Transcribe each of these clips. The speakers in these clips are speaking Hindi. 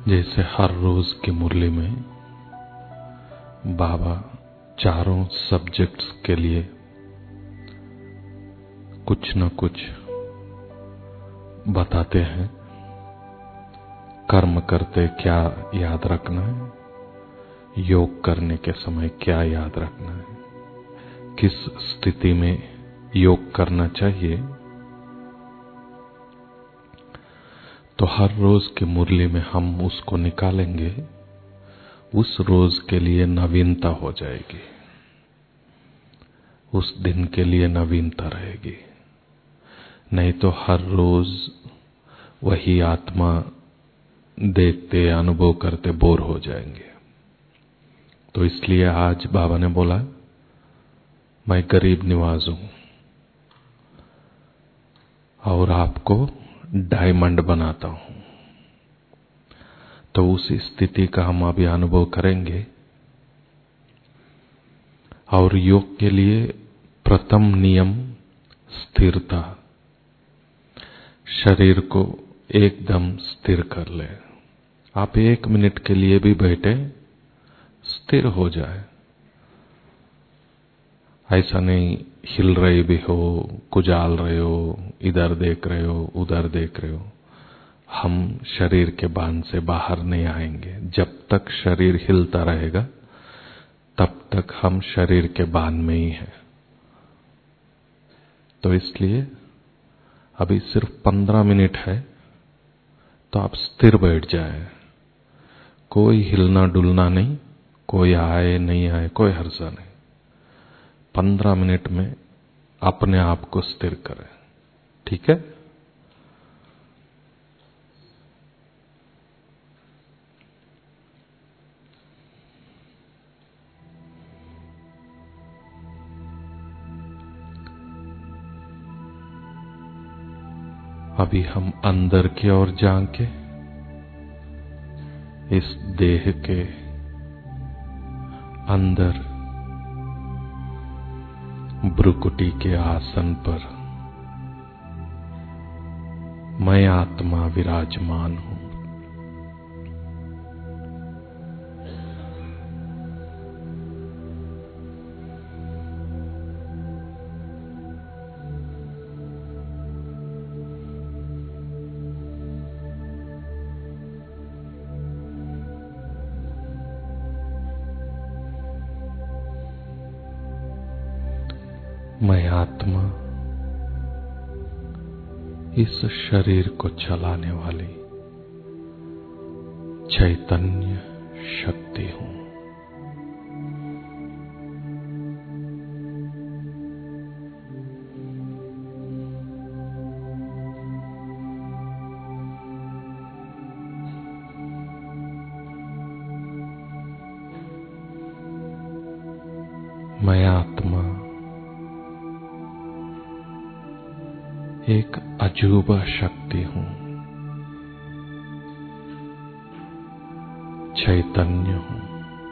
जैसे हर रोज की मुरली में बाबा चारों सब्जेक्ट्स के लिए कुछ न कुछ बताते हैं। कर्म करते क्या याद रखना है, योग करने के समय क्या याद रखना है, किस स्थिति में योग करना चाहिए। तो हर रोज की मुरली में हम उसको निकालेंगे, उस रोज के लिए नवीनता हो जाएगी, उस दिन के लिए नवीनता रहेगी। नहीं तो हर रोज वही आत्मा देखते अनुभव करते बोर हो जाएंगे। तो इसलिए आज बाबा ने बोला, मैं गरीब निवाज हूं और आपको डायमंड बनाता हूं। तो उस स्थिति का हम अभी अनुभव करेंगे। और योग के लिए प्रथम नियम स्थिरता। शरीर को एकदम स्थिर कर ले। आप 1 मिनट के लिए भी बैठे, स्थिर हो जाए। ऐसा नहीं हिल रहे भी हो, कुजाल रहे हो, इधर देख रहे हो, उधर देख रहे हो। हम शरीर के बांध से बाहर नहीं आएंगे। जब तक शरीर हिलता रहेगा तब तक हम शरीर के बांध में ही हैं। तो इसलिए अभी सिर्फ 15 मिनट है, तो आप स्थिर बैठ जाए। कोई हिलना डुलना नहीं, कोई आए नहीं आए कोई हर्जा नहीं। 15 मिनट में अपने आप को स्थिर करें। ठीक है? अभी हम अंदर की ओर झांके, इस देह के अंदर भ्रुकुटी के आसन पर मैं आत्मा विराजमान हूं। मैं आत्मा इस शरीर को चलाने वाली चैतन्य शक्ति हूं। मैं आत्मा एक अजूबा शक्ति हूं, चैतन्य हूं,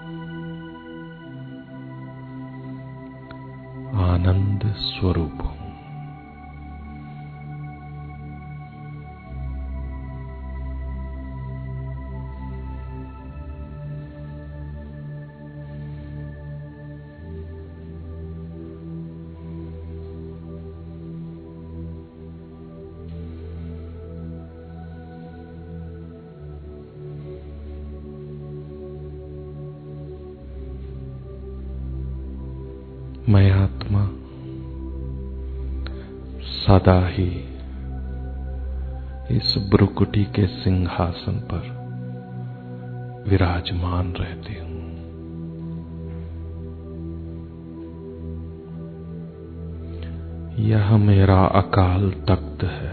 आनंद स्वरूप हूं। मैं आत्मा सदा ही इस भ्रुकुटी के सिंहासन पर विराजमान रहती हूं। यह मेरा अकाल तख्त है।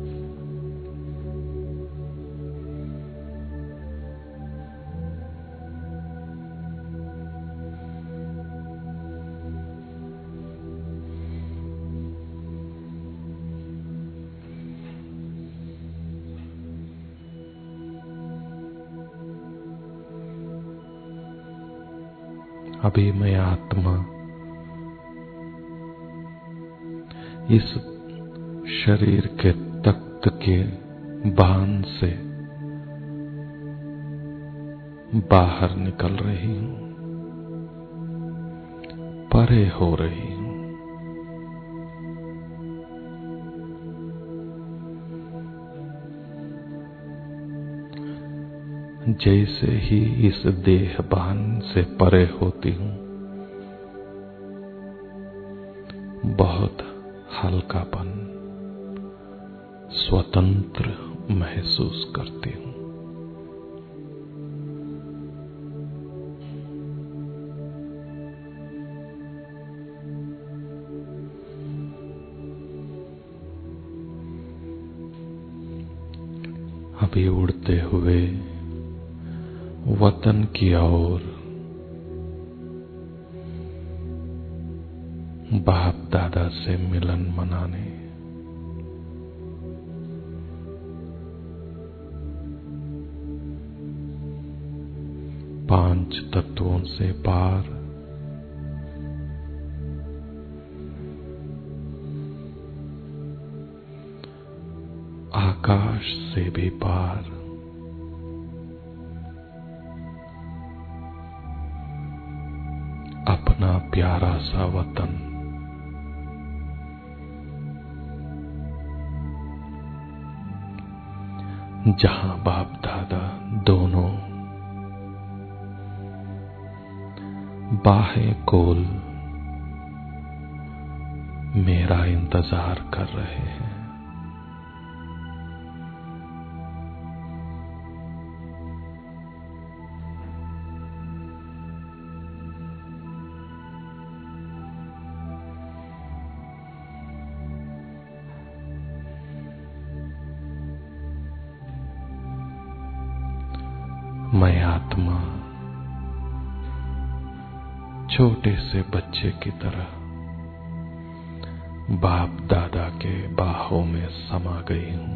अभी मैं आत्मा इस शरीर के तख्त के बांध से बाहर निकल रही हूं, परे हो रही हूं। जैसे ही इस देहभान से परे होती हूं, बहुत हल्कापन, स्वतंत्र महसूस करती हूं। अभी उड़ते हुए वतन की ओर, बाप दादा से मिलन मनाने, पांच तत्वों से पार, आकाश से भी पार, अपना प्यारा सा वतन, जहां बाप दादा दोनों बाहें खोल मेरा इंतजार कर रहे हैं। मैं आत्मा छोटे से बच्चे की तरह बाप दादा के बाहों में समा गई हूं।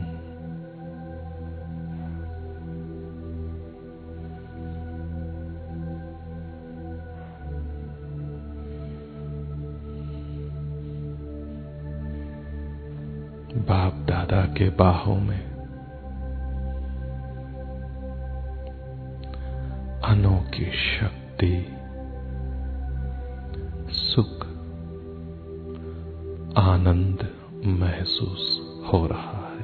बाप दादा के बाहों में अनोखी शक्ति, सुख, आनंद महसूस हो रहा है।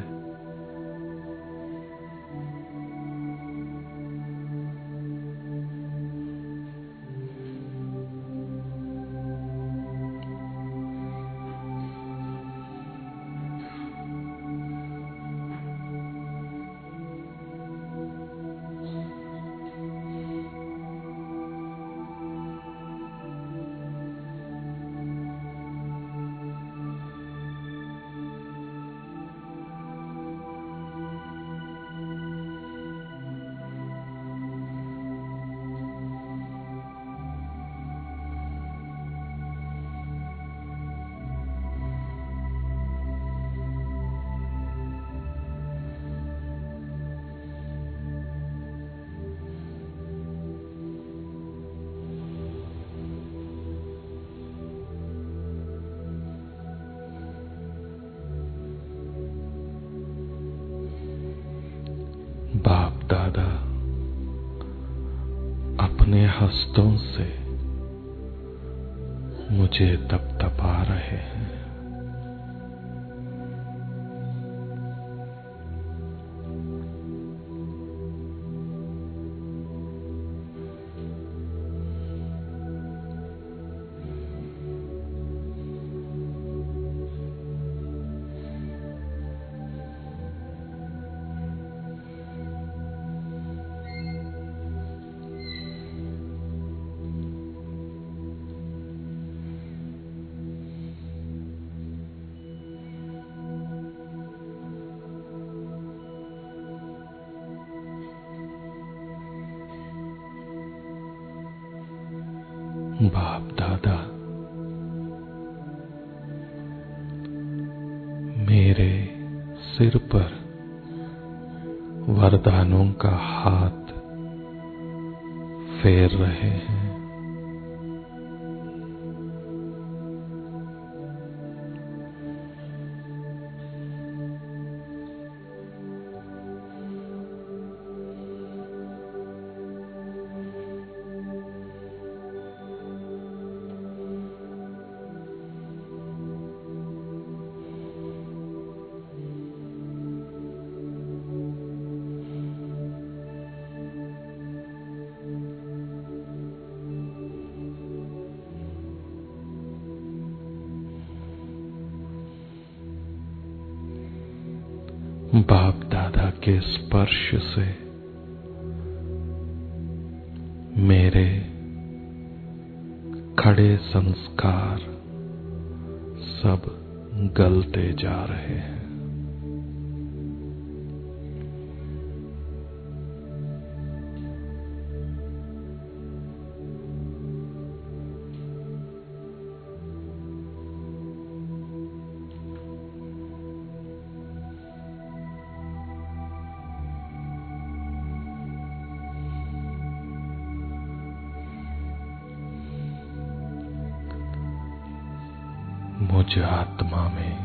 बाप दादा अपने हस्तों से मुझे तपतपा रहे हैं। बाप दादा मेरे सिर पर वरदानों का हाथ फेर रहे हैं। बाप दादा के स्पर्श से मेरे खड़े संस्कार सब गलते जा रहे हैं। मुझ आत्मा में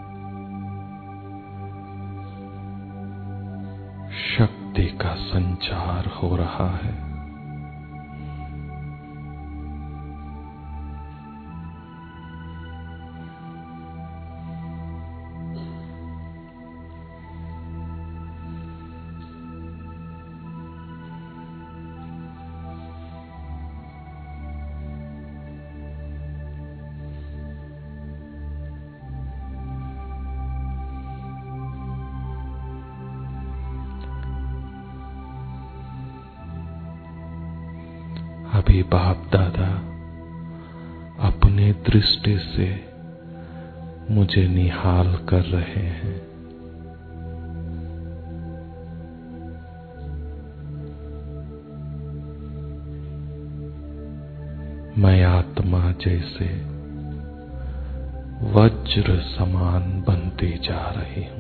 शक्ति का संचार हो रहा है। अभी बाप दादा अपने दृष्टि से मुझे निहाल कर रहे हैं। मैं आत्मा जैसे वज्र समान बनती जा रही हूं।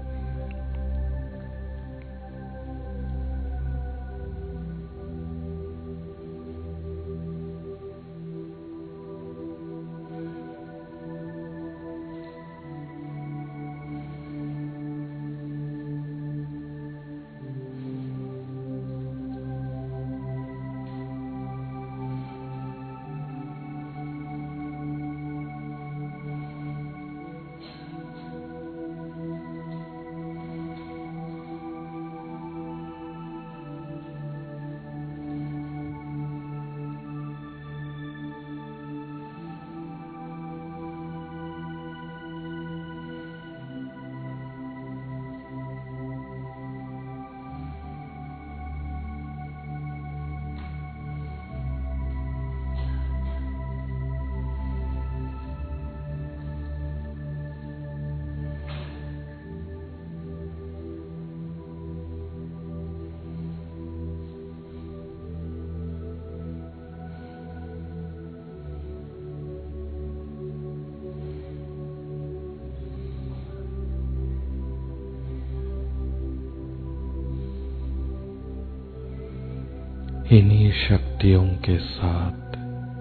इन्हीं शक्तियों के साथ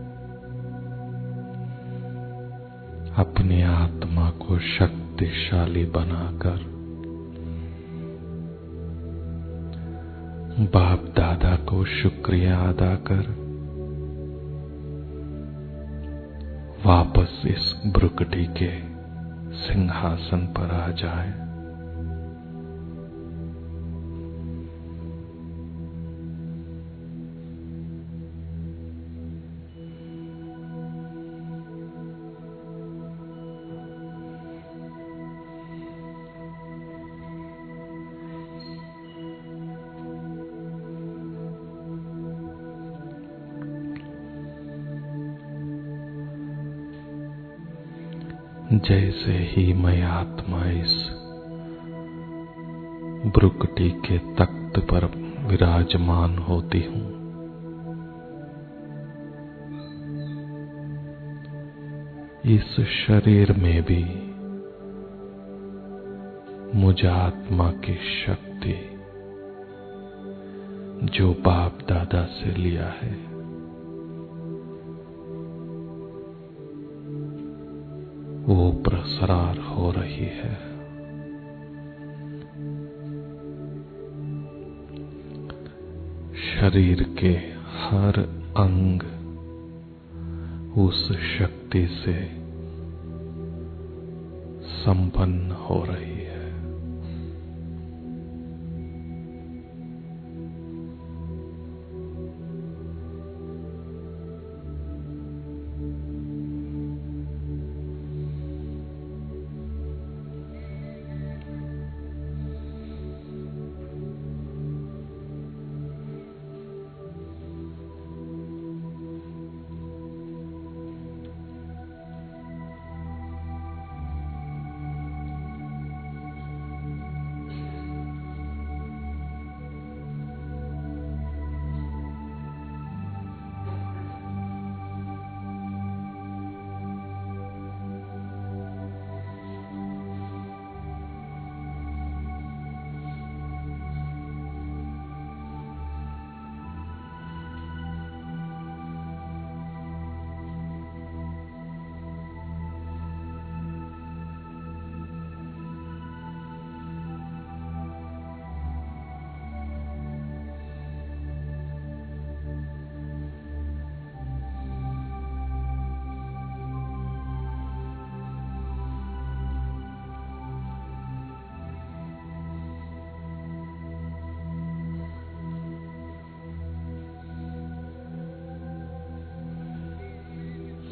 अपनी आत्मा को शक्तिशाली बनाकर बाप दादा को शुक्रिया अदा कर वापस इस ब्रुकटी के सिंहासन पर आ जाए। जैसे ही मैं आत्मा इस ब्रुकटी के तख्त पर विराजमान होती हूं, इस शरीर में भी मुझ आत्मा की शक्ति जो बाप दादा से लिया है वो प्रसार हो रही है। शरीर के हर अंग उस शक्ति से संपन्न हो रही है।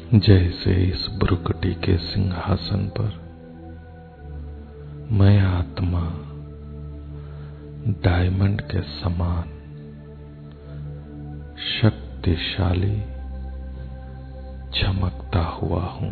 जैसे इस भ्रुकुटी के सिंहासन पर मैं आत्मा डायमंड के समान शक्तिशाली चमकता हुआ हूं।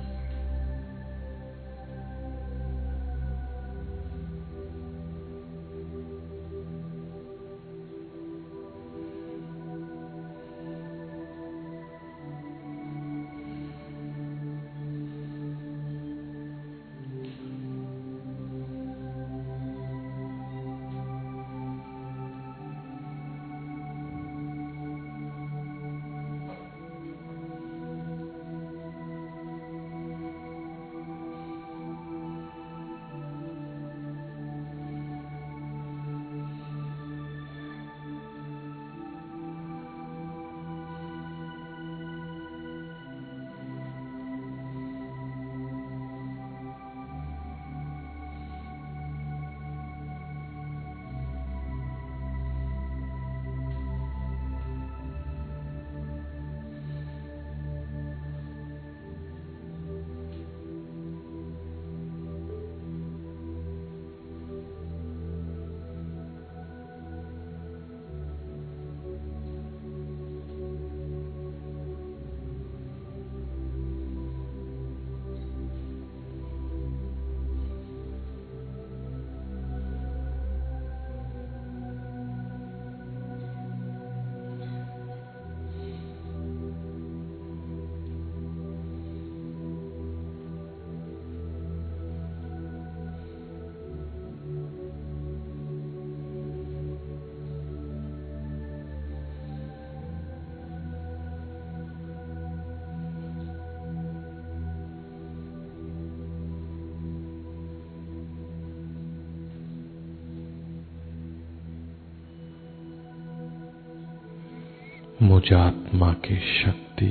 मुझ आत्मा की शक्ति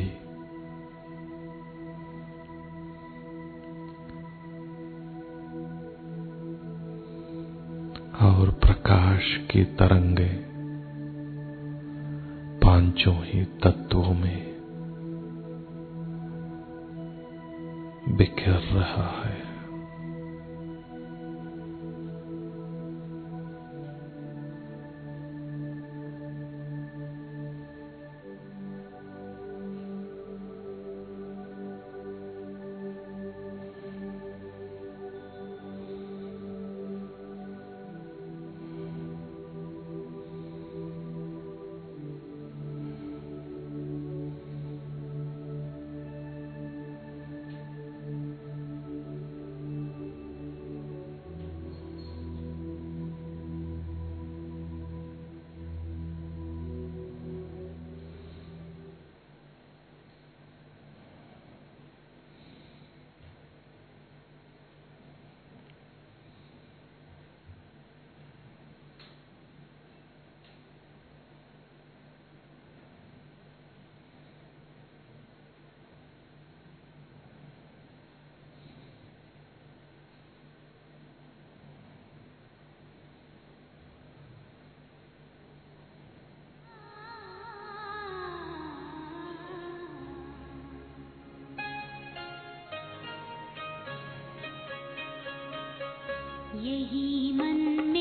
और प्रकाश की तरंगे पांचों ही तत्वों में बिखर रहा है। यही मन